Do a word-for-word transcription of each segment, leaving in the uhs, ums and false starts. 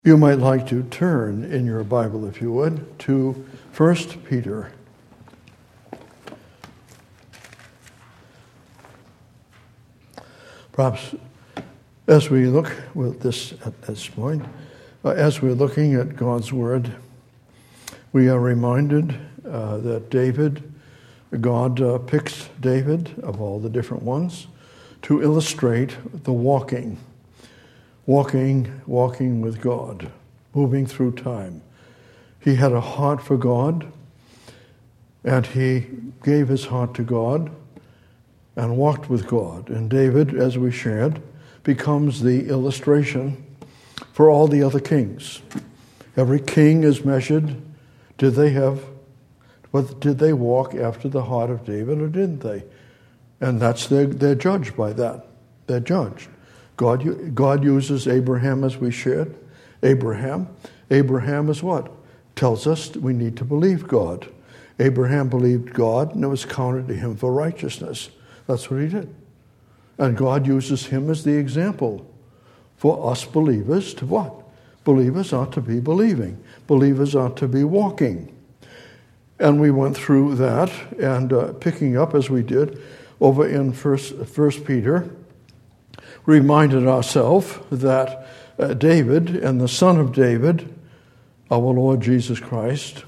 You might like to turn in your Bible, if you would, to First Peter. Perhaps as we look with this at this point, uh, as we're looking at God's Word, we are reminded uh, that David, God uh, picks David, of all the different ones, to illustrate the walking. Walking, walking with God, moving through time. He had a heart for God, and he gave his heart to God and walked with God. And David, as we shared, becomes the illustration for all the other kings. Every king is measured. Did they have, did they walk after the heart of David, or didn't they? And that's their, they're judged by that. They're judged. God, God uses Abraham, as we shared. Abraham. Abraham is what? Tells us we need to believe God. Abraham believed God, and it was counted to him for righteousness. That's what he did. And God uses him as the example for us believers to what? Believers ought to be believing. Believers ought to be walking. And we went through that, and uh, picking up as we did over in First, First Peter, reminded ourselves that uh, David and the son of David, our Lord Jesus Christ,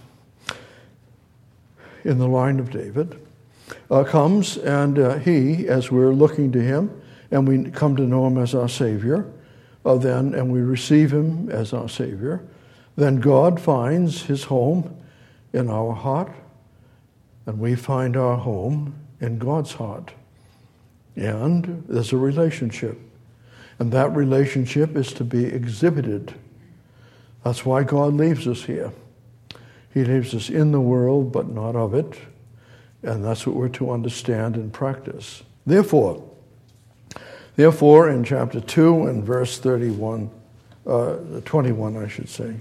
in the line of David, uh, comes, and uh, he, as we're looking to him, and we come to know him as our Savior, uh, then, and we receive him as our Savior, then God finds his home in our heart, and we find our home in God's heart. And there's a relationship. And that relationship is to be exhibited. That's why God leaves us here. He leaves us in the world, but not of it. And that's what we're to understand and practice. Therefore, therefore, in chapter two and verse thirty-one, uh, twenty-one, I should say,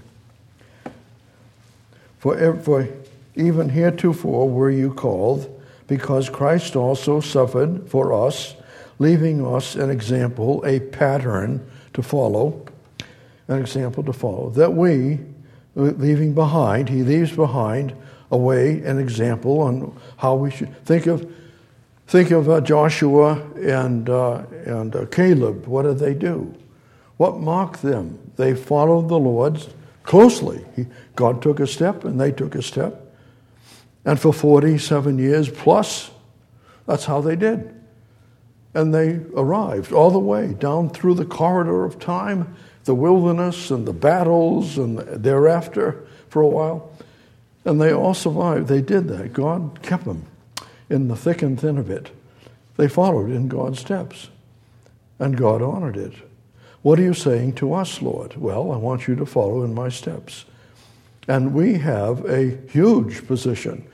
for, for even heretofore were you called, because Christ also suffered for us, leaving us an example, a pattern to follow, an example to follow, that we, leaving behind, he leaves behind a way, an example on how we should think of think of uh, Joshua and uh, and uh, Caleb. What did they do? What marked them? They followed the Lord closely. He, God took a step, and they took a step. And for forty-seven years plus, that's how they did. And they arrived all the way down through the corridor of time, the wilderness and the battles, and thereafter for a while. And they all survived. They did that. God kept them in the thick and thin of it. They followed in God's steps. And God honored it. What are you saying to us, Lord? Well, I want you to follow in my steps. And we have a huge position,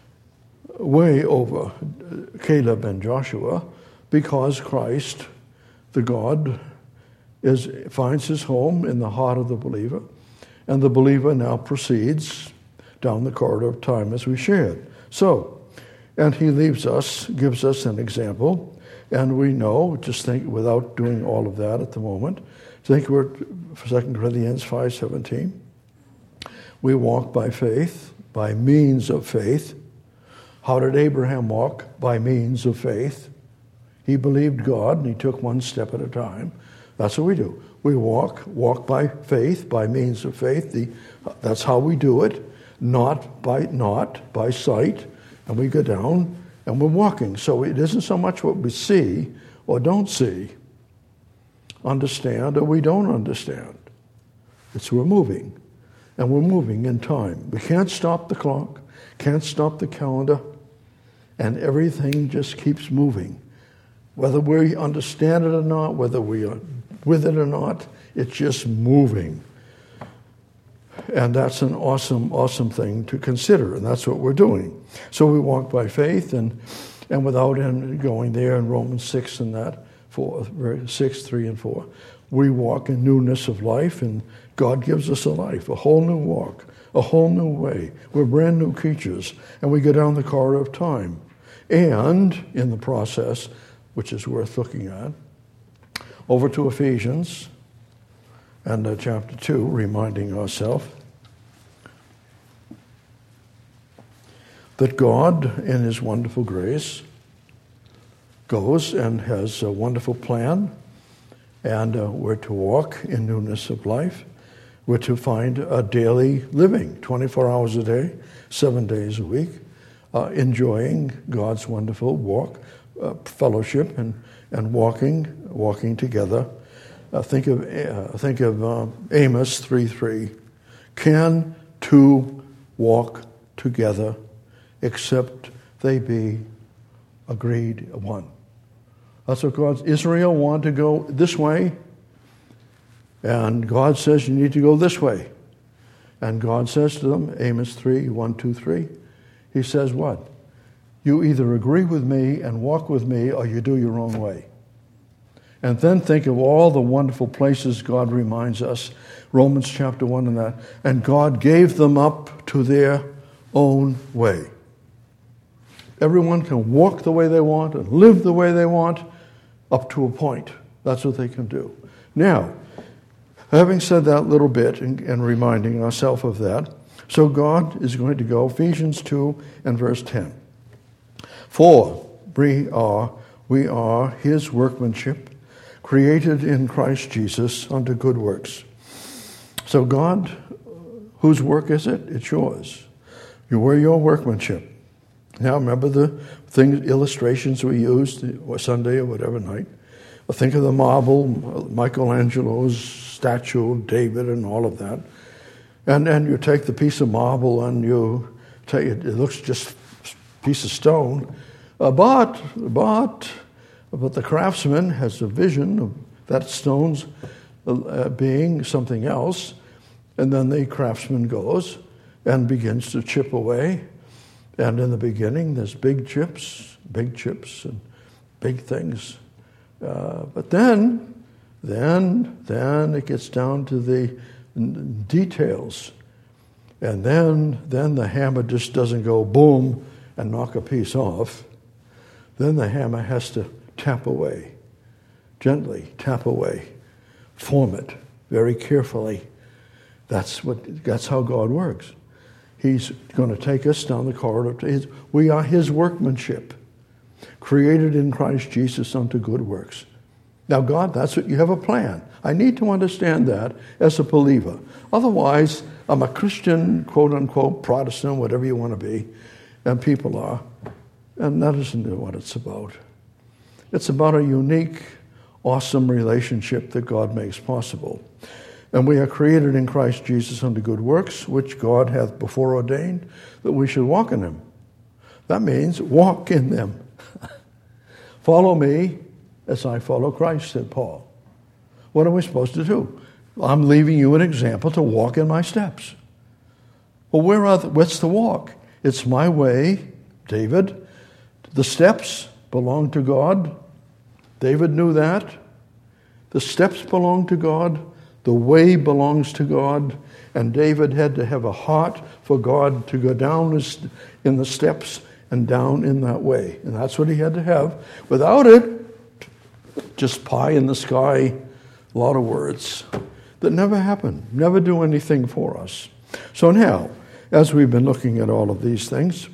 way over Caleb and Joshua, because Christ, the God, is finds his home in the heart of the believer, and the believer now proceeds down the corridor of time as we shared. So, and he leaves us, gives us an example, and we know, just think, without doing all of that at the moment, think we're Second Corinthians five seventeen. We walk by faith, by means of faith. How did Abraham walk? By means of faith. He believed God, and he took one step at a time. That's what we do. We walk, walk by faith, by means of faith. The, that's how we do it, not by not by sight. And we go down, and we're walking. So it isn't so much what we see or don't see, understand or we don't understand. It's we're moving. And we're moving in time. We can't stop the clock, can't stop the calendar, and everything just keeps moving. Whether we understand it or not, whether we are with it or not, it's just moving. And that's an awesome, awesome thing to consider, and that's what we're doing. So we walk by faith, and and without going there in Romans six and that, four, six, three, and four, we walk in newness of life, and God gives us a life, a whole new walk, a whole new way. We're brand new creatures, and we go down the corridor of time. And in the process, which is worth looking at, over to Ephesians, and uh, chapter two, reminding ourselves that God, in his wonderful grace, goes and has a wonderful plan, and uh, we're to walk in newness of life. We're to find a daily living, twenty-four hours a day, seven days a week, uh, enjoying God's wonderful walk, uh, fellowship, and, and walking, walking together. Uh, think of uh, think of uh, Amos three three. Can two walk together except they be agreed one? That's what God's Israel wanted to go this way, and God says you need to go this way. And God says to them, Amos three, one, two, three, he says what? You either agree with me and walk with me, or you do your own way. And then think of all the wonderful places God reminds us, Romans chapter one and that, and God gave them up to their own way. Everyone can walk the way they want and live the way they want up to a point. That's what they can do. Now, having said that little bit and, and reminding ourselves of that, so God is going to go, Ephesians two and verse ten. For we are, we are his workmanship, created in Christ Jesus unto good works. So God, whose work is it? It's yours. You were your workmanship. Now remember the things, illustrations we used or Sunday or whatever night. Think of the marble, Michelangelo's statue of David and all of that. And then you take the piece of marble and you take it, it looks just a piece of stone. Uh, but, but, but the craftsman has a vision of that stone's uh, being something else. And then the craftsman goes and begins to chip away. And in the beginning, there's big chips, big chips, and big things. Uh, but then, then, then it gets down to the details. And then, then the hammer just doesn't go boom and knock a piece off. Then the hammer has to tap away, gently tap away, form it very carefully. That's what. That's how God works. He's going to take us down the corridor to his. We are his workmanship, created in Christ Jesus unto good works. Now, God, that's what you have a plan. I need to understand that as a believer. Otherwise, I'm a Christian, quote unquote, Protestant, whatever you want to be, and people are. And that isn't what it's about. It's about a unique, awesome relationship that God makes possible. And we are created in Christ Jesus unto good works, which God hath before ordained that we should walk in them. That means walk in them. Follow me as I follow Christ, said Paul. What are we supposed to do? I'm leaving you an example to walk in my steps. Well, where are the, what's the walk? It's my way, David. The steps belong to God. David knew that. The steps belong to God. The way belongs to God, and David had to have a heart for God to go down in the steps and down in that way. And that's what he had to have. Without it, just pie in the sky, a lot of words that never happen, never do anything for us. So now, as we've been looking at all of these things,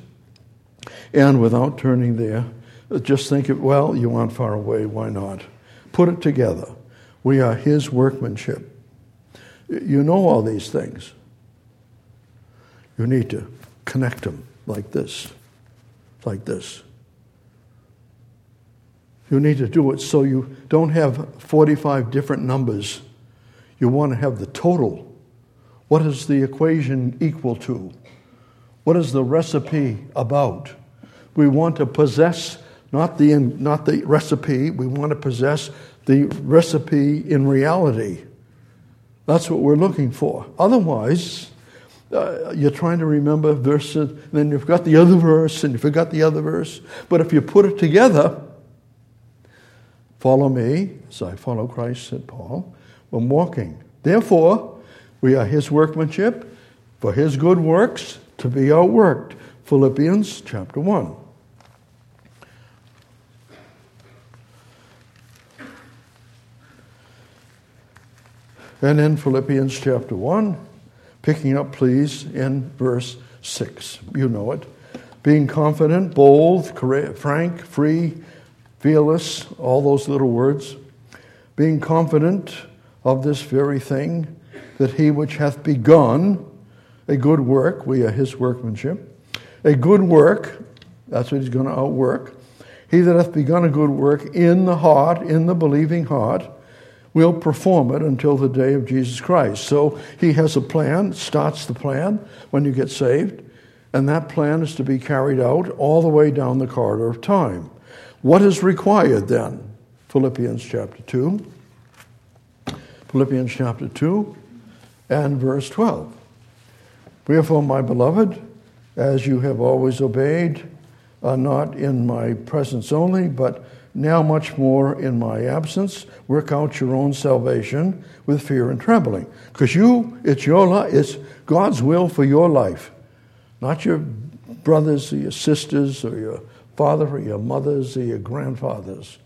and without turning there, just think of, well, you aren't far away, why not? Put it together. We are his workmanship. You know all these things. You need to connect them like this, like this. You need to do it so you don't have forty-five different numbers. You want to have the total. What is the equation equal to? What is the recipe about? We want to possess not the, not the recipe, we want to possess the recipe in reality. That's what we're looking for. Otherwise, uh, you're trying to remember verses, and then you've got the other verse, and you forgot the other verse. But if you put it together, follow me, as I follow Christ, said Paul, when walking. Therefore, we are his workmanship, for his good works to be outworked. Philippians chapter one. And in Philippians chapter one, picking up, please, in verse six. You know it. Being confident, bold, frank, free, fearless, all those little words. Being confident of this very thing, that he which hath begun a good work, we are his workmanship, a good work, that's what he's going to outwork. He that hath begun a good work in the heart, in the believing heart, will perform it until the day of Jesus Christ. So he has a plan, starts the plan when you get saved, and that plan is to be carried out all the way down the corridor of time. What is required then? Philippians chapter two. Philippians chapter two and verse twelve. Wherefore, my beloved, as you have always obeyed, uh, not in my presence only, but now much more in my absence, work out your own salvation with fear and trembling. Because you, it's your life, it's God's will for your life. Not your brothers or your sisters or your father or your mothers or your grandfathers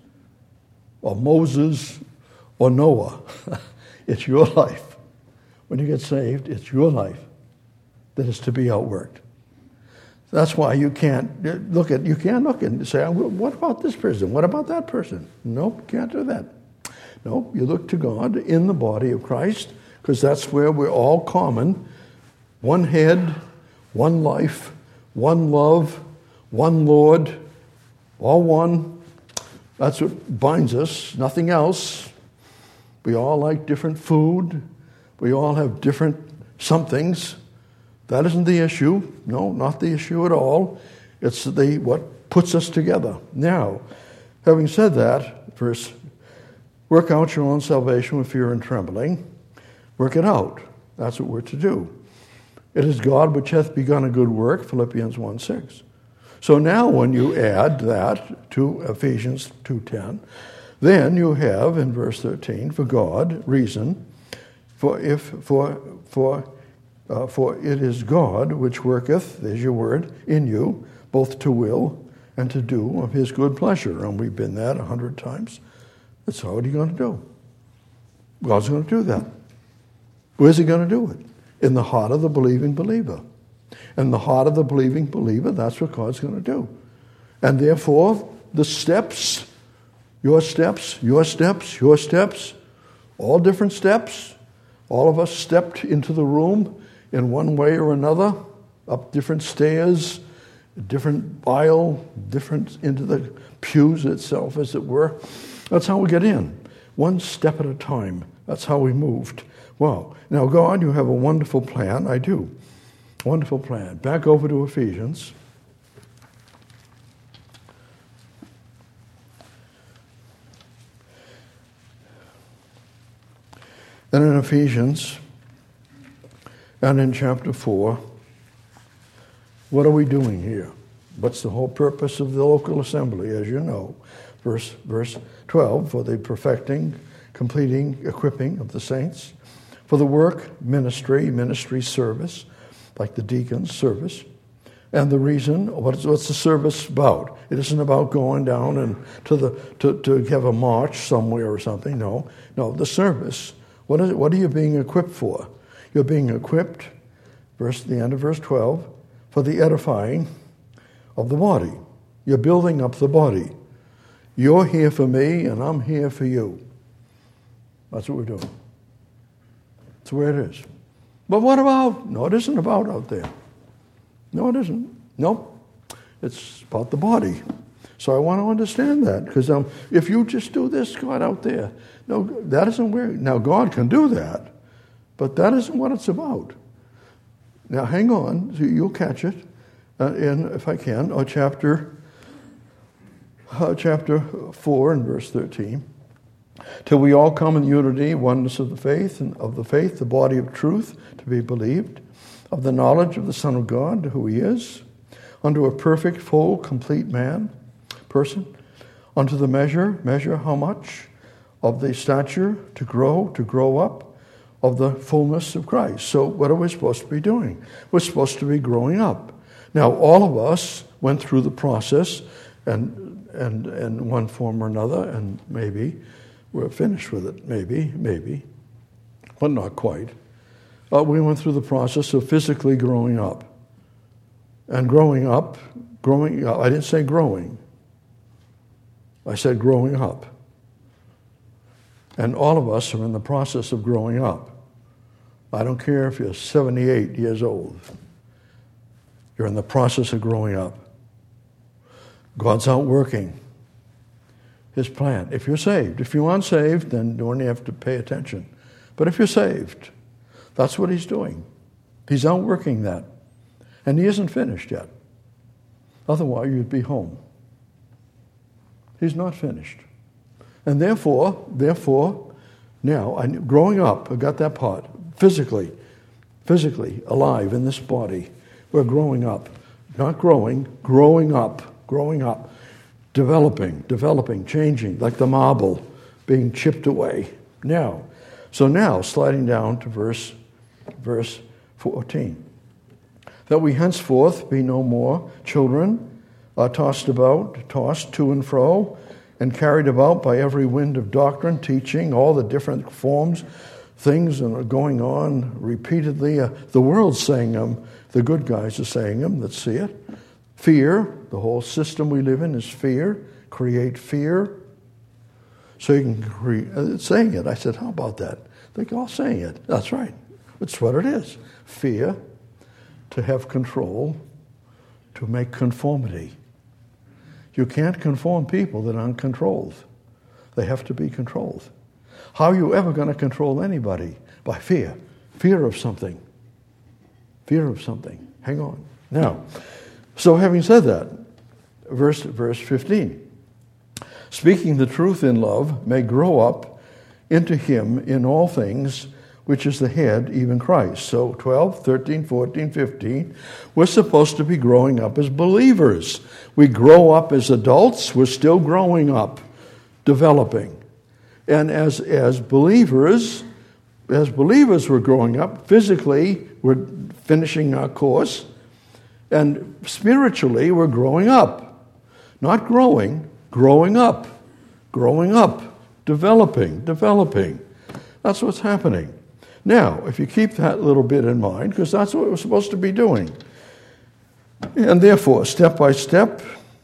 or Moses or Noah. It's your life. When you get saved, it's your life that is to be outworked. That's why you can't look at you can't look and say, what about this person? What about that person? Nope, can't do that. Nope, you look to God in the body of Christ, because that's where we're all common. One head, one life, one love, one Lord, all one. That's what binds us, nothing else. We all like different food. We all have different somethings. That isn't the issue. No, not the issue at all. It's the what puts us together. Now, having said that, verse, work out your own salvation with fear and trembling. Work it out. That's what we're to do. It is God which hath begun a good work, Philippians one six. So now when you add that to Ephesians two ten, then you have in verse thirteen, for God, reason, for if for for uh, for it is God which worketh, there's your word, in you, both to will and to do of his good pleasure. And we've been that a hundred times. That's what are you going to do? God's going to do that. Where's he going to do it? In the heart of the believing believer. In the heart of the believing believer, that's what God's going to do. And therefore, the steps, your steps, your steps, your steps, all different steps. All of us stepped into the room in one way or another, up different stairs, different aisle, different into the pews itself, as it were. That's how we get in, one step at a time. That's how we moved. Wow. Now, God, you have a wonderful plan. I do. Wonderful plan. Back over to Ephesians. And in Ephesians, and in chapter four, what are we doing here? What's the whole purpose of the local assembly, as you know? Verse, verse twelve, for the perfecting, completing, equipping of the saints, for the work, ministry, ministry service, like the deacon's service. And the reason, what's, what's the service about? It isn't about going down and to the to, to have a march somewhere or something. No, no, the service. What is it? What are you being equipped for? You're being equipped, verse the end of verse twelve, for the edifying of the body. You're building up the body. You're here for me, and I'm here for you. That's what we're doing. That's the way it is. But what about? No, it isn't about out there. No, it isn't. Nope. It's about the body. So I want to understand that, because um, if you just do this, God, out there, no, that isn't where. Now, God can do that, but that isn't what it's about. Now, hang on. So you'll catch it uh, in, if I can, or chapter, uh, chapter four and verse thirteen. Till we all come in unity, oneness of the faith, and of the faith, the body of truth to be believed, of the knowledge of the Son of God, who he is, unto a perfect, full, complete man, person, unto the measure, measure how much? Of the stature, to grow, to grow up, of the fullness of Christ. So what are we supposed to be doing? We're supposed to be growing up. Now, all of us went through the process, and and in one form or another, and maybe we're finished with it. Maybe, maybe. but not quite. Uh, we went through the process of physically growing up. And growing up, growing up, I didn't say growing. I said growing up. And all of us are in the process of growing up. I don't care if you're seventy-eight years old. You're in the process of growing up. God's out working His plan. If you're saved. If you're unsaved, then you only have to pay attention. But if you're saved, that's what He's doing. He's out working that. And He isn't finished yet. Otherwise, you'd be home. He's not finished. And therefore, therefore, now, I, growing up, I got that part. Physically, physically alive in this body, we're growing up. Not growing, growing up, growing up. Developing, developing, changing, like the marble being chipped away. Now, so now, sliding down to verse, verse fourteen. That we henceforth be no more children, uh, tossed about, tossed to and fro, and carried about by every wind of doctrine, teaching all the different forms, things that are going on repeatedly. Uh, the world's saying them, the good guys are saying them that see it. Fear, the whole system we live in is fear. Create fear. So you can create, uh, saying it. I said, how about that? They're all saying it. That's right. It's what it is. Fear, to have control, to make conformity. You can't conform people that aren't controlled. They have to be controlled. How are you ever going to control anybody? By fear. Fear of something. Fear of something. Hang on. Now, so having said that, verse, verse fifteen. Speaking the truth in love may grow up into Him in all things, which is the head, even Christ. So twelve, thirteen, fourteen, fifteen, we're supposed to be growing up as believers. We grow up as adults, we're still growing up, developing. And as, as believers, as believers we're growing up. Physically, we're finishing our course. And spiritually, we're growing up. Not growing, growing up. Growing up, developing, developing. That's what's happening. Now, if you keep that little bit in mind, because that's what we're supposed to be doing. And therefore, step by step,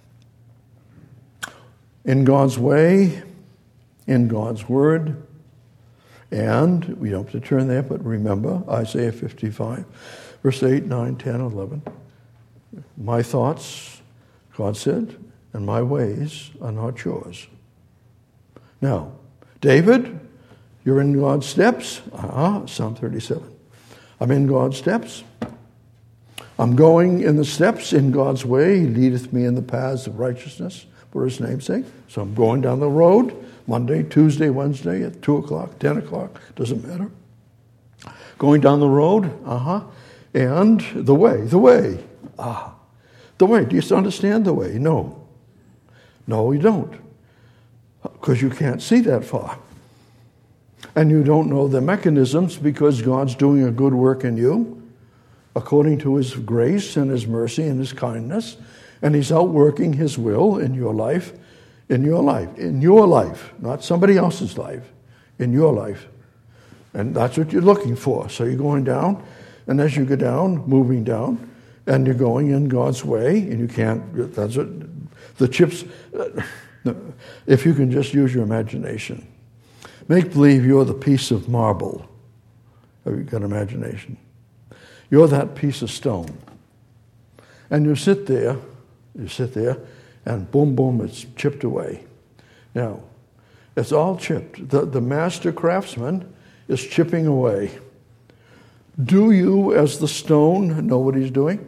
in God's way, in God's word, and we don't have to turn there, but remember Isaiah fifty-five, verse eight, nine, ten, eleven. My thoughts, God said, and my ways are not yours. Now, David, you're in God's steps. Ah, Psalm thirty-seven. I'm in God's steps. I'm going in the steps in God's way. He leadeth me in the paths of righteousness for His name's sake. So I'm going down the road, Monday, Tuesday, Wednesday at two o'clock, ten o'clock, doesn't matter. Going down the road, uh-huh, and the way, the way. Ah, the way. Do you understand the way? No. No, you don't. Because you can't see that far. And you don't know the mechanisms because God's doing a good work in you according to His grace and His mercy and His kindness. And He's outworking His will in your life, in your life, in your life, not somebody else's life, in your life. And that's what you're looking for. So you're going down, and as you go down, moving down, and you're going in God's way, and you can't, that's what, the chips, if you can just use your imagination. Make believe you're the piece of marble. Have you got imagination? You're that piece of stone. And you sit there, you sit there, and boom, boom, it's chipped away. Now, it's all chipped. The, the master craftsman is chipping away. Do you, as the stone, know what he's doing?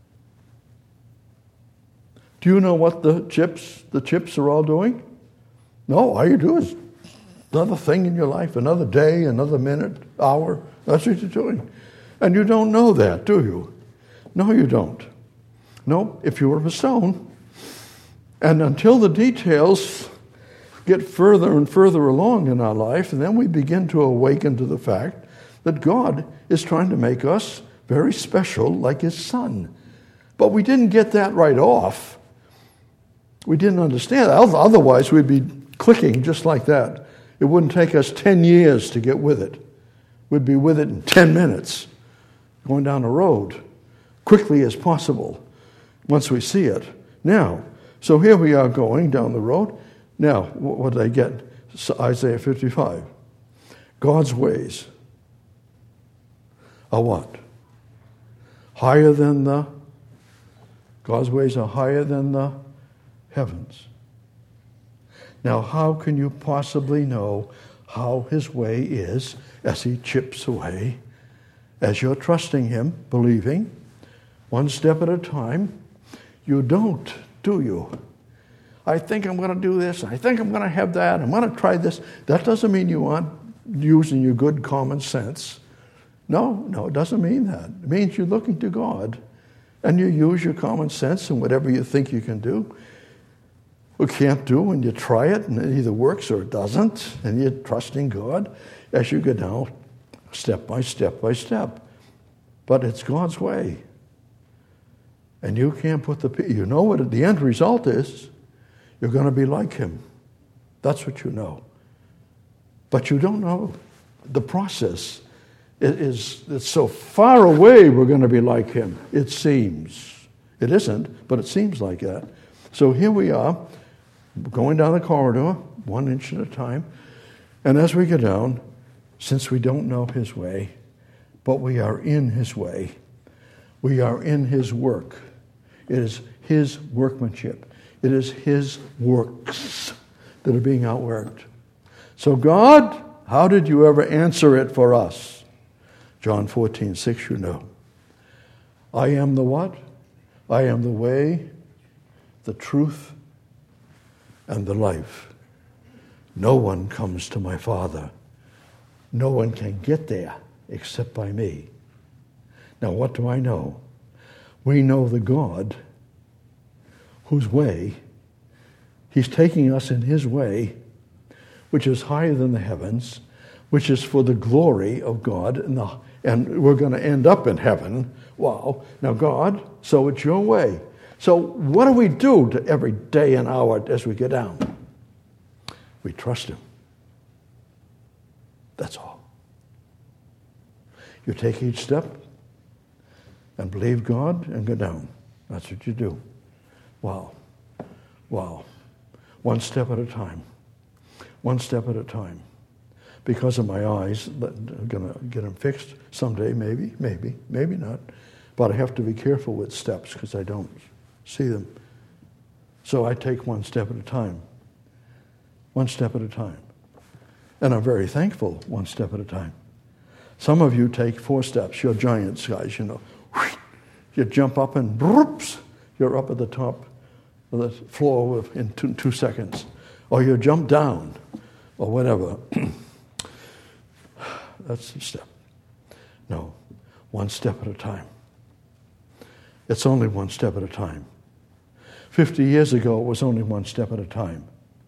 Do you know what the chips, the chips are all doing? No, all you do is another thing in your life, another day, another minute, hour. That's what you're doing. And you don't know that, do you? No, you don't. No, if you were a stone, and until the details get further and further along in our life, and then we begin to awaken to the fact that God is trying to make us very special like His Son. But we didn't get that right off. We didn't understand that. Otherwise, we'd be clicking just like that. It wouldn't take us ten years to get with it. We'd be with it in ten minutes, going down the road, quickly as possible, once we see it. Now, so here we are going down the road. Now, what did I get? Isaiah fifty-five. God's ways are what? Higher than the, God's ways are higher than the heavens. Now, how can you possibly know how his way is as he chips away, as you're trusting him, believing, one step at a time? You don't, do you? I think I'm going to do this. I think I'm going to have that. I'm going to try this. That doesn't mean you aren't using your good common sense. No, no, it doesn't mean that. It means you're looking to God, and you use your common sense and whatever you think you can do or can't do, and you try it, and it either works or it doesn't, and you're trusting God as you go down step by step by step. But it's God's way. And you can't put the, you know what the end result is. You're going to be like him. That's what you know. But you don't know the process. It is, it's so far away we're going to be like him, it seems. It isn't, but it seems like that. So here we are, going down the corridor, one inch at a time. And as we go down, since we don't know his way, but we are in his way, we are in his work. It is his workmanship. It is his works that are being outworked. So God, how did you ever answer it for us? John fourteen six, you know. I am the what? I am the way, the truth, and the life. No one comes to my Father. No one can get there except by me. Now, what do I know? We know the God whose way, he's taking us in his way, which is higher than the heavens, which is for the glory of God, and, the, and we're going to end up in heaven. Wow. Now, God, so it's your way. So what do we do to every day and hour as we get down? We trust him. That's all. You take each step and believe God and go down. That's what you do. Wow. Wow. One step at a time. One step at a time. Because of my eyes, I'm going to get them fixed someday, maybe, maybe, maybe not. But I have to be careful with steps because I don't see them. So I take one step at a time. One step at a time. And I'm very thankful one step at a time. Some of you take four steps. You're giants, guys, you know. You jump up and broops, you're up at the top of the floor in two, two seconds. Or you jump down, or whatever. That's the step. No, one step at a time. It's only one step at a time. Fifty years ago, it was only one step at a time.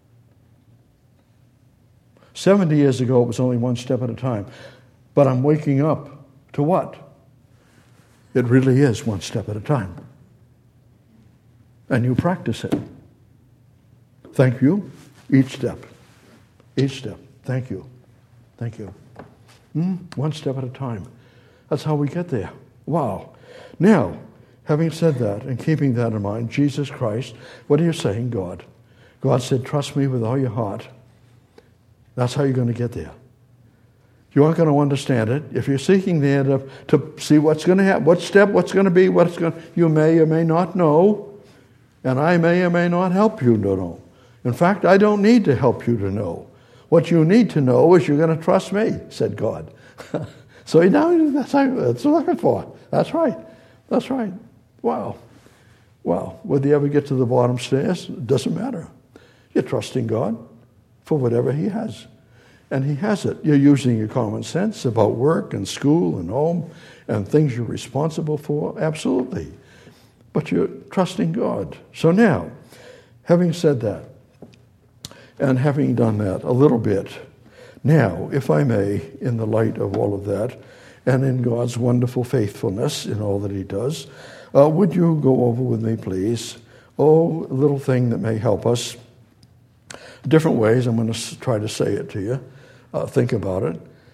Seventy years ago, it was only one step at a time. But I'm waking up to what? It really is one step at a time. And you practice it. Thank you. Each step. Each step. Thank you. Thank you. Mm, one step at a time. That's how we get there. Wow. Now, having said that and keeping that in mind, Jesus Christ, what are you saying, God? God said, trust me with all your heart. That's how you're going to get there. You aren't going to understand it. If you're seeking there to, to see what's going to happen, what step, what's going to be, what's going to, you may or may not know, and I may or may not help you to know. In fact, I don't need to help you to know. What you need to know is you're going to trust me, said God. So now that's what I'm looking for. That's right. That's right. Wow. Wow. Whether you ever get to the bottom stairs, it doesn't matter. You're trusting God for whatever he has. And he has it. You're using your common sense about work and school and home and things you're responsible for. Absolutely. But you're trusting God. So now, having said that, and having done that a little bit, now, if I may, in the light of all of that, and in God's wonderful faithfulness in all that he does, uh, would you go over with me, please? Oh, a little thing that may help us. Different ways. I'm going to try to say it to you. Uh, think about it.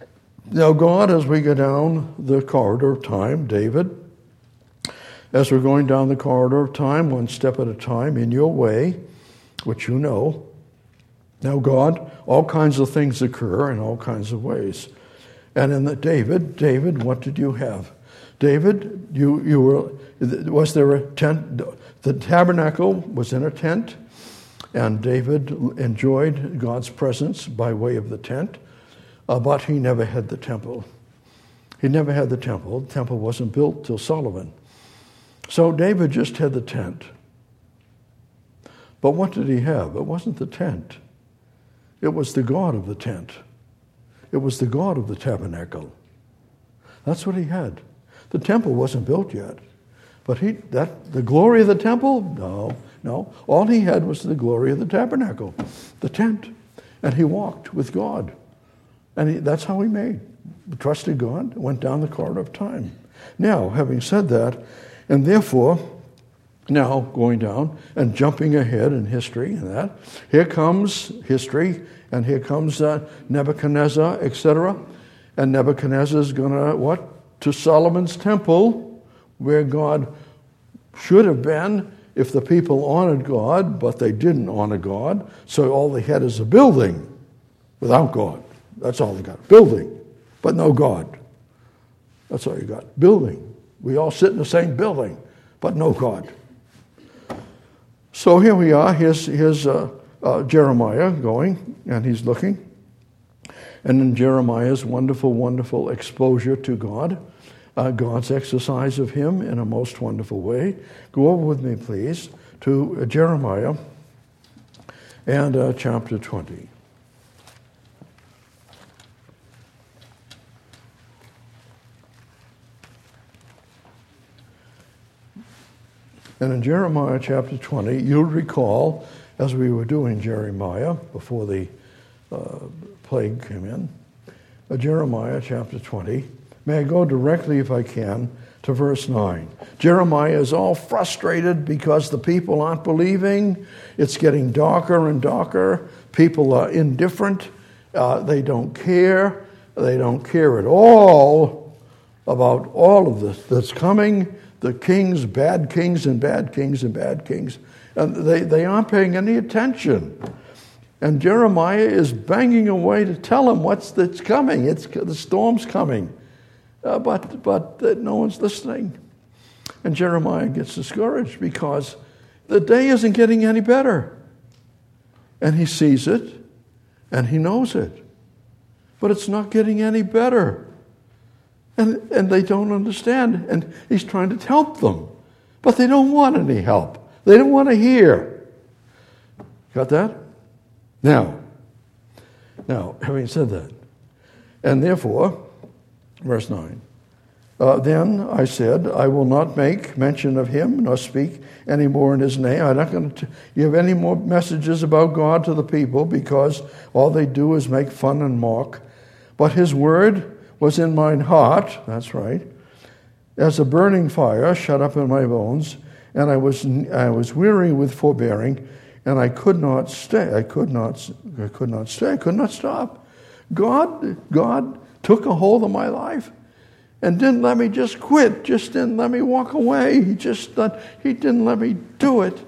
Now God, as we go down the corridor of time, David, as we're going down the corridor of time, one step at a time, in your way, which you know. Now God, all kinds of things occur in all kinds of ways. And in the David, David, what did you have? David, you you were, was there a tent? The tabernacle was in a tent, and David enjoyed God's presence by way of the tent, uh, but he never had the temple. He never had the temple. The temple wasn't built till Solomon. So David just had the tent. But what did he have? It wasn't the tent. It was the God of the tent. It was the God of the tabernacle. That's what he had. The temple wasn't built yet. But he that the glory of the temple? No, no. All he had was the glory of the tabernacle, the tent. And he walked with God. And he, that's how he made. He trusted God, went down the corridor of time. Now, having said that, and therefore, now going down and jumping ahead in history and that, here comes history, and here comes uh, Nebuchadnezzar, et cetera. And Nebuchadnezzar is going to, what? To Solomon's temple, where God should have been if the people honored God, but they didn't honor God. So all they had is a building without God. That's all they got. Building, but no God. That's all you got. Building. We all sit in the same building, but no God. So here we are. Here's, here's uh, uh, Jeremiah going, and he's looking. And in Jeremiah's wonderful, wonderful exposure to God, uh, God's exercise of him in a most wonderful way. Go over with me, please, to uh, Jeremiah and uh, chapter twenty. And in Jeremiah chapter twenty, you'll recall, as we were doing Jeremiah before the uh, plague came in, uh, Jeremiah chapter twenty, may I go directly, if I can, to verse nine. Jeremiah is all frustrated because the people aren't believing. It's getting darker and darker. People are indifferent. Uh, they don't care. They don't care at all about all of this that's coming. The kings, bad kings and bad kings and bad kings. And they, they aren't paying any attention. And Jeremiah is banging away to tell them what's that's coming. It's the storm's coming. Uh, but but uh, no one's listening. And Jeremiah gets discouraged because the day isn't getting any better. And he sees it and he knows it. But it's not getting any better. And, and they don't understand, and he's trying to help them. But they don't want any help. They don't want to hear. Got that? Now, now, having said that, and therefore, verse nine, uh, then I said, I will not make mention of him, nor speak any more in his name. I'm not going to give any more messages about God to the people, because all they do is make fun and mock. But his word was in mine heart, that's right, as a burning fire shut up in my bones, and I was I was weary with forbearing, and I could not stay. I could not I could not stay. I could not stop. God God took a hold of my life and didn't let me just quit, just didn't let me walk away. He just he didn't let me do it.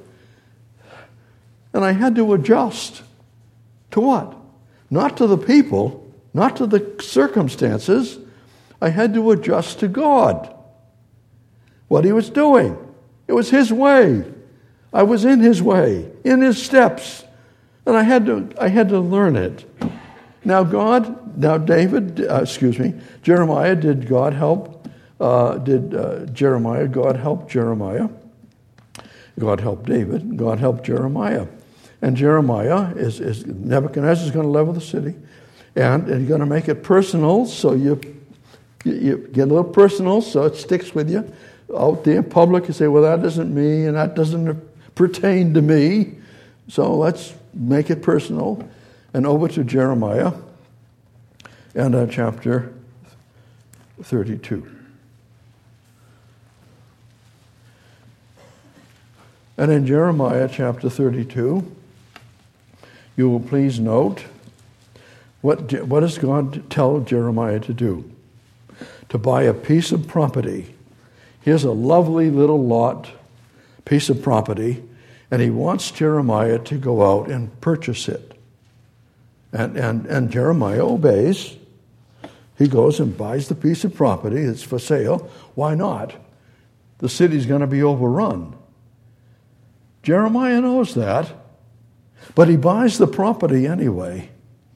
And I had to adjust. To what? Not to the people. Not to the circumstances. I had to adjust to God. What he was doing. It was his way. I was in his way, in his steps. And I had to I had to learn it. Now God, now David, uh, excuse me, Jeremiah, did God help? Uh, did uh, Jeremiah, God help Jeremiah? God helped David. God helped Jeremiah. And Jeremiah is, is Nebuchadnezzar is going to level the city. And, and you're going to make it personal, so you, you you get a little personal, so it sticks with you. Out there in public, you say, well, that isn't me, and that doesn't pertain to me. So let's make it personal. And over to Jeremiah and uh, chapter thirty-two. And in Jeremiah chapter thirty-two, you will please note What, what does God tell Jeremiah to do? To buy a piece of property. Here's a lovely little lot, piece of property, and he wants Jeremiah to go out and purchase it. And, and, and Jeremiah obeys. He goes and buys the piece of property. It's for sale. Why not? The city's going to be overrun. Jeremiah knows that, but he buys the property anyway.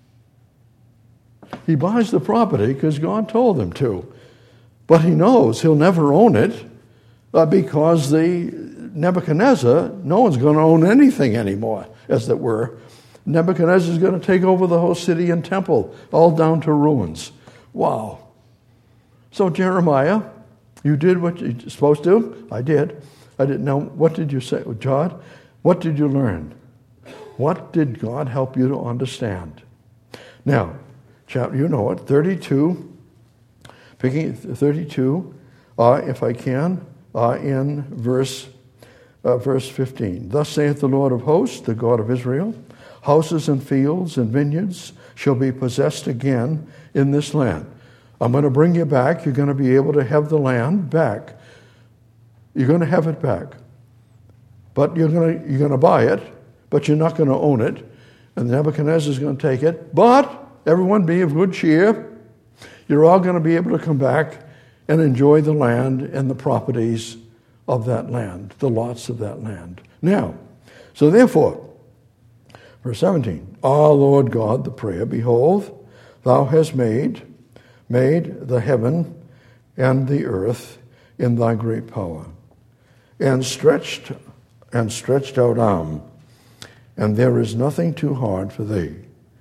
He buys the property because God told him to. But he knows he'll never own it uh, because the Nebuchadnezzar, no one's going to own anything anymore, as it were. Nebuchadnezzar is going to take over the whole city and temple, all down to ruins. Wow. So Jeremiah, you did what you're supposed to. I did. I didn't know. What did you say, God? What did you learn? What did God help you to understand? Now, chapter, you know it, thirty-two, picking thirty-two, uh, if I can, uh, in verse uh, verse fifteen. Thus saith the Lord of hosts, the God of Israel, houses and fields and vineyards shall be possessed again in this land. I'm going to bring you back. You're going to be able to have the land back. You're going to have it back. But you're going to, you're going to buy it, but you're not going to own it. And Nebuchadnezzar is going to take it. But everyone be of good cheer. You're all going to be able to come back and enjoy the land and the properties of that land, the lots of that land. Now, so therefore, verse seventeen, Ah, Lord God, the prayer, behold, thou hast made, made the heaven and the earth in thy great power, and stretched and stretched out arm, and there is nothing too hard for thee.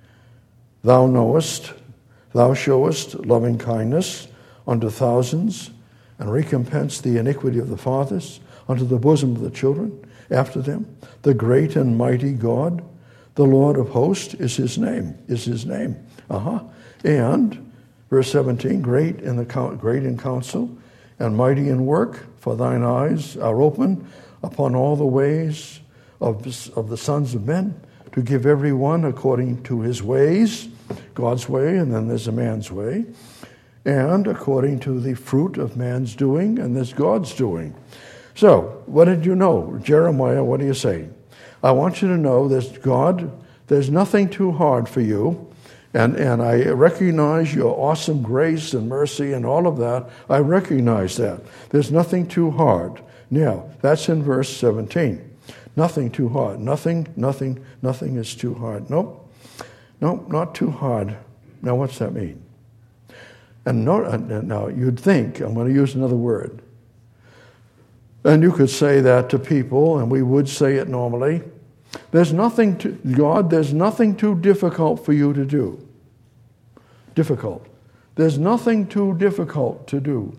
Thou knowest, thou showest loving kindness unto thousands, and recompense the iniquity of the fathers unto the bosom of the children after them. The great and mighty God, the Lord of hosts is his name, is his name. Uh-huh. And, verse seventeen, great in the great in counsel and mighty in work, for thine eyes are open upon all the ways of, of the sons of men, to give every one according to his ways, God's way, and then there's a man's way, and according to the fruit of man's doing, and there's God's doing. So, what did you know? Jeremiah, what are you saying? I want you to know that God, there's nothing too hard for you, and, and I recognize your awesome grace and mercy and all of that. I recognize that. There's nothing too hard. Now, that's in verse seventeen. Nothing too hard. Nothing, nothing, nothing is too hard. Nope. Nope, not too hard. Now, what's that mean? And no, now, you'd think, I'm going to use another word, and you could say that to people, and we would say it normally. There's nothing to, God, there's nothing too difficult for you to do. Difficult. There's nothing too difficult to do.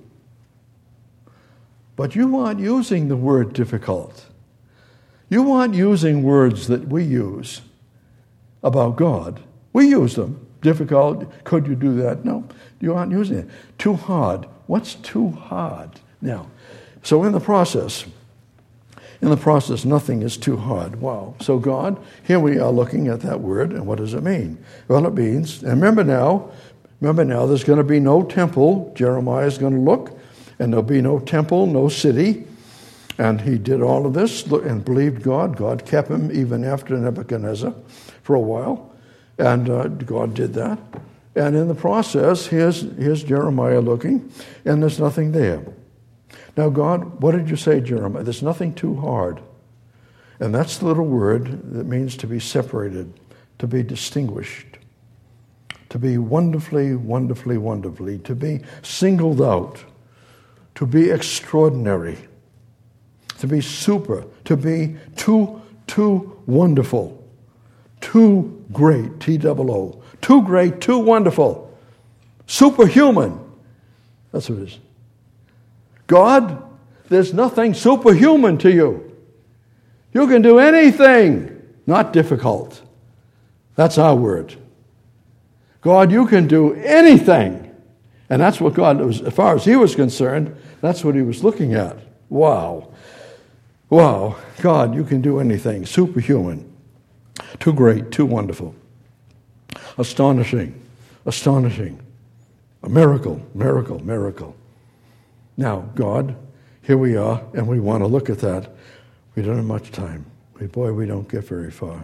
But you aren't using the word difficult. You aren't using words that we use about God. We use them. Difficult, could you do that? No, you aren't using it. Too hard. What's too hard? Now, so in the process, in the process, nothing is too hard. Wow. So God, here we are looking at that word, and what does it mean? Well, it means, and remember now, remember now, there's going to be no temple. Jeremiah is going to look, and there'll be no temple, no city. And he did all of this and believed God. God kept him even after Nebuchadnezzar for a while. And uh, God did that. And in the process, here's, here's Jeremiah looking, and there's nothing there. Now, God, what did you say, Jeremiah? There's nothing too hard. And that's the little word that means to be separated, to be distinguished, to be wonderfully, wonderfully, wonderfully, to be singled out, to be extraordinary, to be super, to be too, too wonderful, too great, T O O, too great, too wonderful, superhuman. That's what it is. God, there's nothing superhuman to you. You can do anything, not difficult. That's our word. God, you can do anything. And that's what God was, as far as he was concerned, that's what he was looking at. Wow. Wow. God, you can do anything. Superhuman. Too great, too wonderful. Astonishing, astonishing. A miracle, miracle, miracle. Now, God, here we are, and we want to look at that. We don't have much time. We, boy, we don't get very far.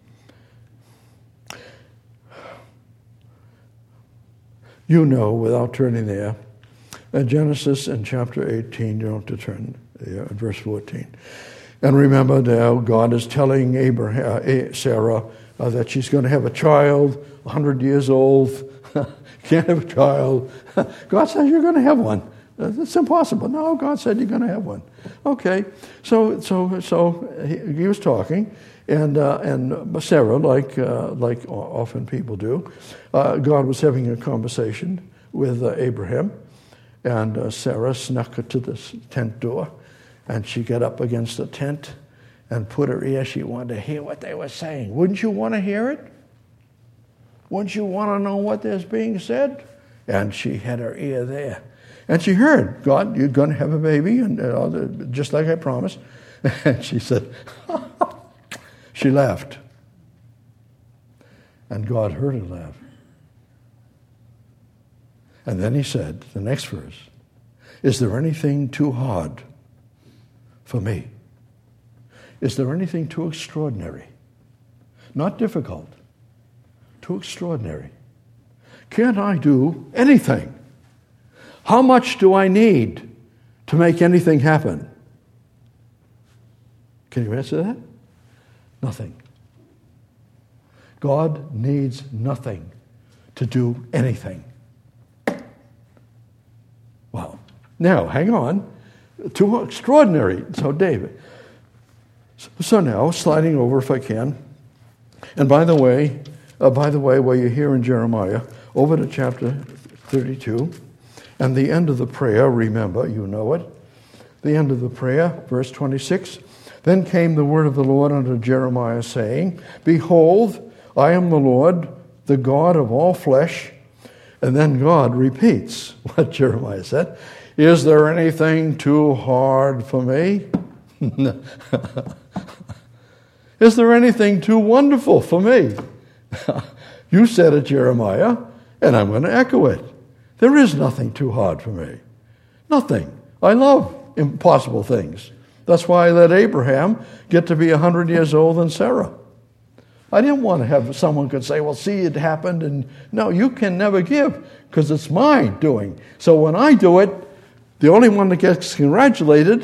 You know, without turning there, in Genesis in chapter eighteen, you don't have to turn there, in verse fourteen. And remember now, God is telling Abraham, Sarah uh, that she's going to have a child, one hundred years old. Can't have a child. God says you're going to have one. It's impossible. No, God said you're going to have one. Okay, so so so he, he was talking, and uh, and Sarah, like uh, like often people do, uh, God was having a conversation with uh, Abraham, and uh, Sarah snuck to the tent door, and she got up against the tent and put her ear. She wanted to hear what they were saying. Wouldn't you want to hear it? Wouldn't you want to know what is being said? And she had her ear there. And she heard, God, you're going to have a baby, and uh, just like I promised. And she said, she laughed. And God heard her laugh. And then he said, the next verse, is there anything too hard for me? Is there anything too extraordinary? Not difficult. Too extraordinary. Can't I do anything? How much do I need to make anything happen? Can you answer that? Nothing. God needs nothing to do anything. Wow. Now, hang on. Too extraordinary. So, David. So now, sliding over if I can. And by the way, Uh, by the way, while you're here in Jeremiah, over to chapter thirty-two, and the end of the prayer, remember, you know it. The end of the prayer, verse twenty-six. Then came the word of the Lord unto Jeremiah, saying, Behold, I am the Lord, the God of all flesh. And then God repeats what Jeremiah said. Is there anything too hard for me? Is there anything too wonderful for me? You said it, Jeremiah, and I'm going to echo it. There is nothing too hard for me. Nothing. I love impossible things. That's why I let Abraham get to be one hundred years old and Sarah. I didn't want to have someone could say, well, see, it happened. And no, you can never give because it's my doing. So when I do it, the only one that gets congratulated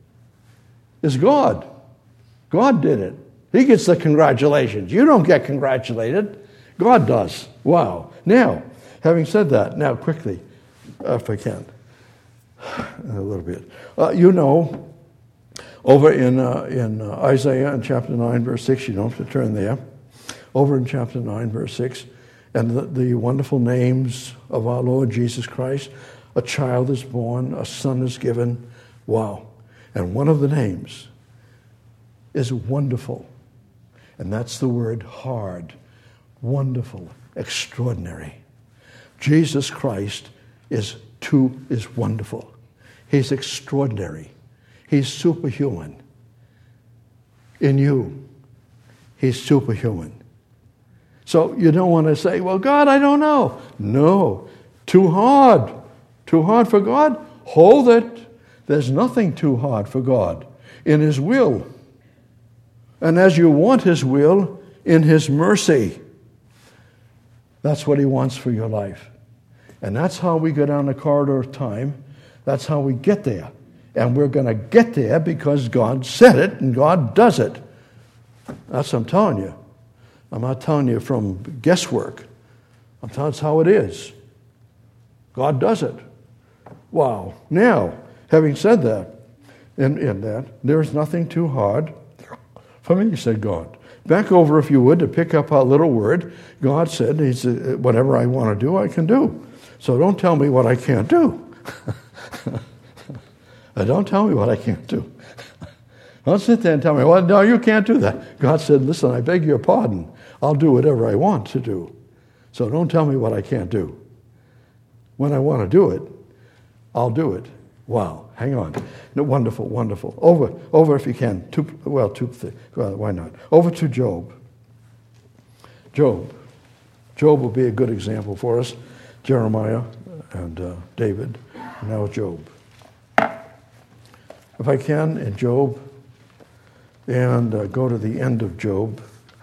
is God. God did it. He gets the congratulations. You don't get congratulated. God does. Wow. Now, having said that, now quickly, if I can, a little bit. Uh, you know, over in uh, in uh, Isaiah in chapter nine, verse six, you don't have to turn there. Over in chapter nine, verse six, and the, the wonderful names of our Lord Jesus Christ. A child is born, a son is given. Wow. And one of the names is wonderful. And that's the word hard, wonderful, extraordinary. Jesus Christ is too is wonderful. He's extraordinary. He's superhuman. In you, he's superhuman. So you don't want to say, well, God, I don't know. No, too hard. Too hard for God? Hold it. There's nothing too hard for God in his will. And as you want his will, in his mercy, that's what he wants for your life. And that's how we go down the corridor of time. That's how we get there. And we're going to get there because God said it and God does it. That's what I'm telling you. I'm not telling you from guesswork. I'm telling you that's how it is. God does it. Wow. Now, having said that, in, in that, there is nothing too hard for me, said God. Back over, if you would, to pick up our little word. God said, he said, whatever I want to do, I can do. So don't tell me what I can't do. Don't tell me what I can't do. Don't sit there and tell me, well, no, you can't do that. God said, listen, I beg your pardon. I'll do whatever I want to do. So don't tell me what I can't do. When I want to do it, I'll do it. Wow, hang on. No, wonderful, wonderful. Over, over if you can. Two, well, two, well, why not? Over to Job. Job. Job will be a good example for us. Jeremiah and uh, David, and now Job. If I can, in Job, and uh, go to the end of Job,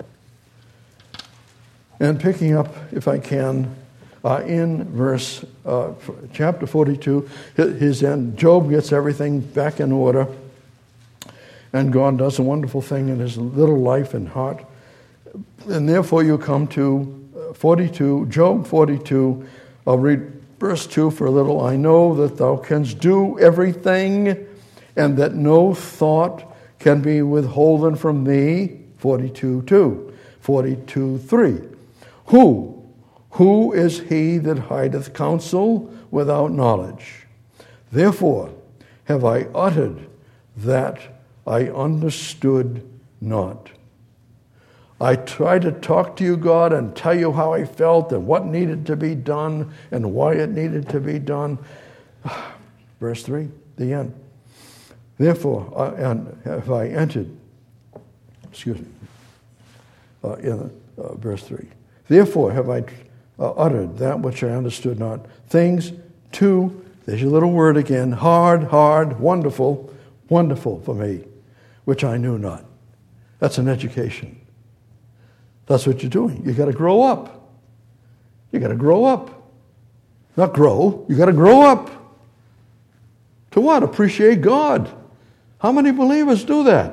and picking up, if I can, uh, in verse, uh, chapter forty-two, his end, Job gets everything back in order, and God does a wonderful thing in his little life and heart. And therefore you come to forty-two, Job forty-two, I'll read verse two for a little. I know that thou canst do everything, and that no thought can be withholden from thee. forty-two two. forty-two three. Who? Who is he that hideth counsel without knowledge? Therefore have I uttered that I understood not. I tried to talk to you, God, and tell you how I felt and what needed to be done and why it needed to be done. Verse three, the end. Therefore, I, and have I entered, excuse me, uh, in uh, verse three. Therefore have I uh, uttered that which I understood not. Things too, there's your little word again, hard, hard, wonderful, wonderful for me, which I knew not. That's an education. That's what you're doing. You got to grow up. You got to grow up. Not grow. You got to grow up. To what? Appreciate God. How many believers do that?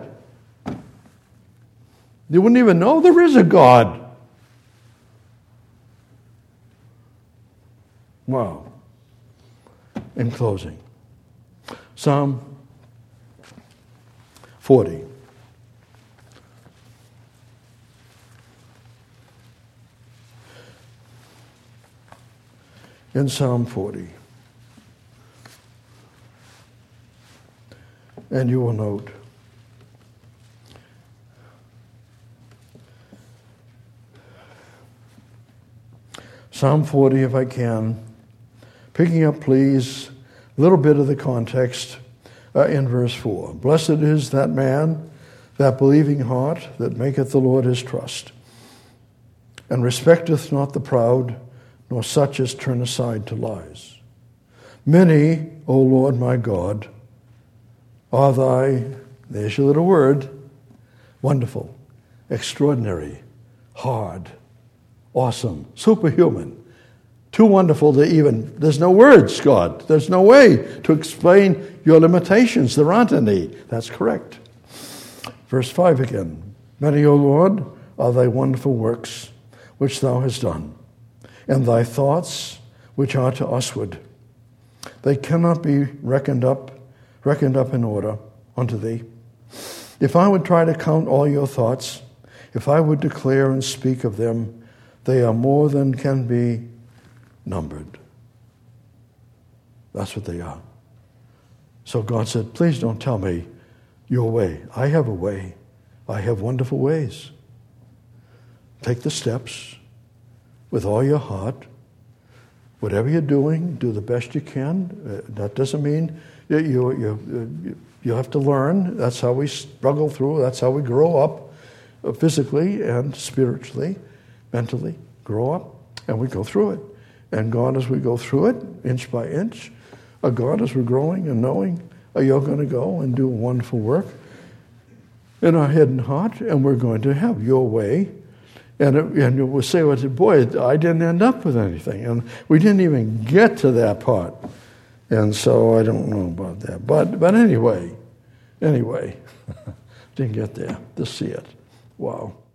They wouldn't even know there is a God. Wow. In closing, Psalm forty. In Psalm forty. And you will note Psalm forty, if I can, picking up, please, a little bit of the context uh, in verse four. Blessed is that man, that believing heart, that maketh the Lord his trust, and respecteth not the proud, nor such as turn aside to lies. Many, O Lord my God, are thy, there's your little word, wonderful, extraordinary, hard, awesome, superhuman, too wonderful to even, there's no words, God. There's no way to explain your limitations. There aren't any. That's correct. Verse five again. Many, O Lord, are thy wonderful works which thou hast done, and thy thoughts which are to usward. They cannot be reckoned up, reckoned up in order unto thee. If I would try to count all your thoughts, if I would declare and speak of them, they are more than can be numbered. That's what they are. So God said, please don't tell me your way. I have a way. I have wonderful ways. Take the steps with all your heart. Whatever you're doing, do the best you can. Uh, that doesn't mean you, you, you, you have to learn. That's how we struggle through. That's how we grow up uh, physically and spiritually, mentally. Grow up, and we go through it. And God, as we go through it, inch by inch, uh, God, as we're growing and knowing, uh, you're going to go and do wonderful work in our head and heart, and we're going to have your way. And, it, and we'll say, well, boy, I didn't end up with anything. And we didn't even get to that part. And so I don't know about that. But but anyway, anyway, didn't get there to see it. Wow.